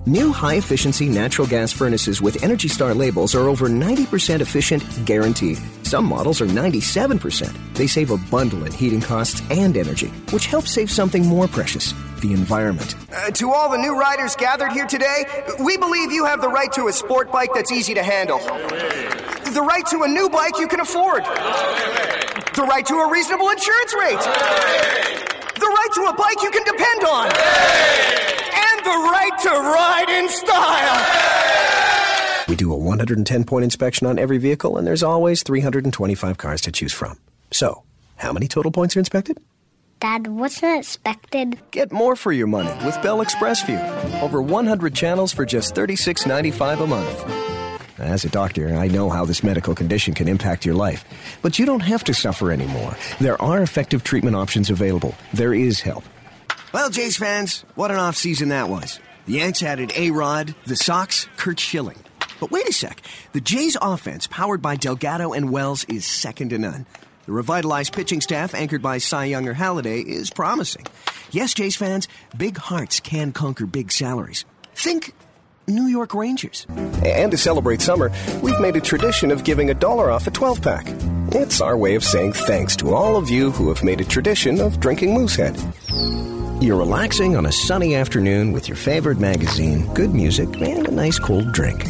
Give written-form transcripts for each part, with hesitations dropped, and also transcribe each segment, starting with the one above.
New high-efficiency natural gas furnaces with Energy Star labels are over 90% efficient, guaranteed. Some models are 97%. They save a bundle in heating costs and energy, which helps save something more precious, the environment. To all the new riders gathered here today, we believe you have the right to a sport bike that's easy to handle. The right to a new bike you can afford. The right to a reasonable insurance rate. The right to a bike you can depend on. And the right to ride in style. We do a 110-point inspection on every vehicle, and there's always 325 cars to choose from. So, how many total points are inspected? Dad, what's not expected? Get more for your money with Bell Express View. Over 100 channels for just $36.95 a month. As a doctor, I know how this medical condition can impact your life. But you don't have to suffer anymore. There are effective treatment options available. There is help. Well, Jays fans, what an off-season that was. The Yanks added A-Rod, the Sox, Curt Schilling. But wait a sec. The Jays offense, powered by Delgado and Wells, is second to none. The revitalized pitching staff, anchored by Cy Young or Halladay, is promising. Yes, Jays fans, big hearts can conquer big salaries. Think New York Rangers. And to celebrate summer, we've made a tradition of giving $1 off a 12-pack. It's our way of saying thanks to all of you who have made a tradition of drinking Moosehead. You're relaxing on a sunny afternoon with your favorite magazine, good music, and a nice cold drink.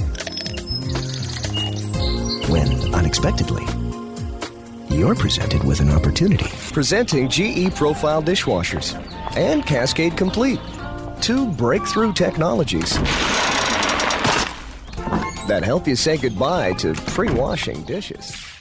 When, unexpectedly, you're presented with an opportunity. Presenting GE Profile dishwashers and Cascade Complete, two breakthrough technologies that help you say goodbye to pre-washing dishes.